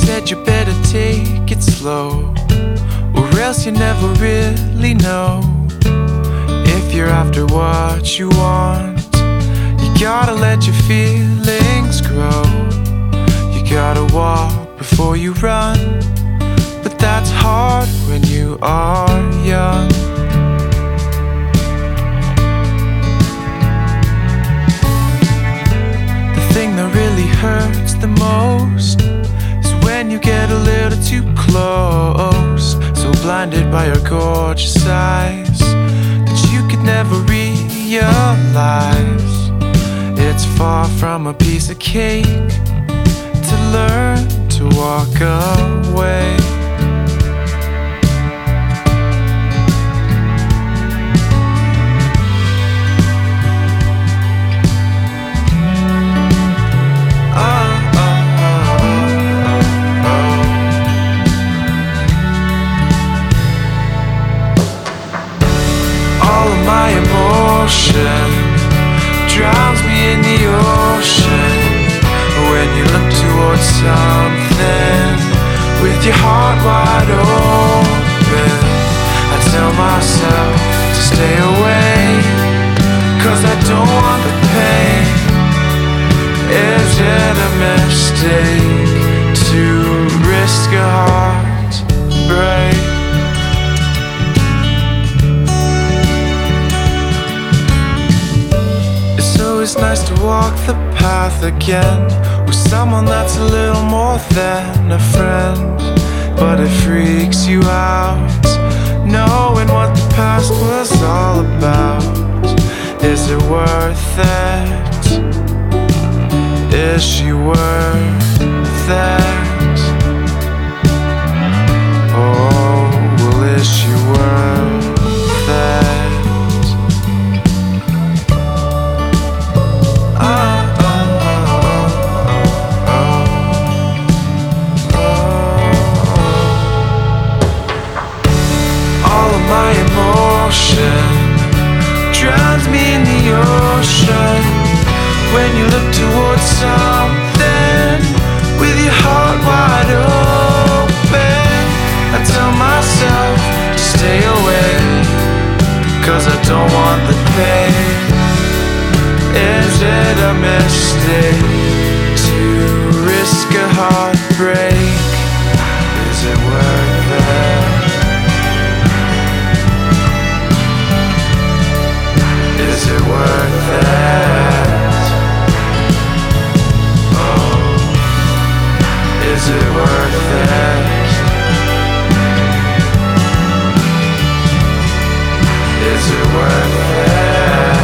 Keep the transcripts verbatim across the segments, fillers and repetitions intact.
said you better take it slow, or else you never really know if you're after what you want. You gotta let your feelings grow. You gotta walk before you run, but that's hard when you are young. The thing that really hurts the most is when you get a little too close, so blinded by your gorgeous eyes that you could never realize it's far from a piece of cake to learn to walk away. My emotion drowns me in the ocean when you look towards something with your heart wide open. I tell myself to stay away, 'cause I don't want the pain. Is it a mistake to risk a heartbreak? It's nice to walk the path again with someone that's a little more than a friend, but it freaks you out knowing what the past was all about. Is it worth it? Is she worth it? Oh, well, is she worth it? My emotion drowns me in the ocean when you look towards something with your heart wide open. I tell myself to stay away, 'cause I don't want the pain. Is it a mistake to risk a heartbreak? Is it worth it? Is it worth it? Oh, is it worth it? Is it worth it?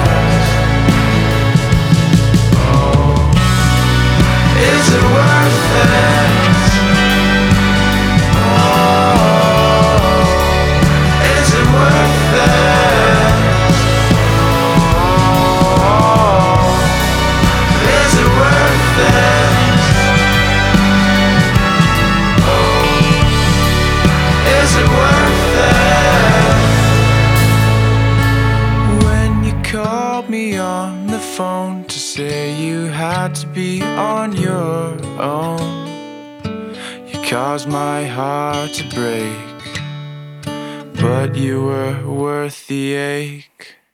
Oh, is it worth it? Oh, is it worth it? Me on the phone to say you had to be on your own. You caused my heart to break, but you were worth the ache.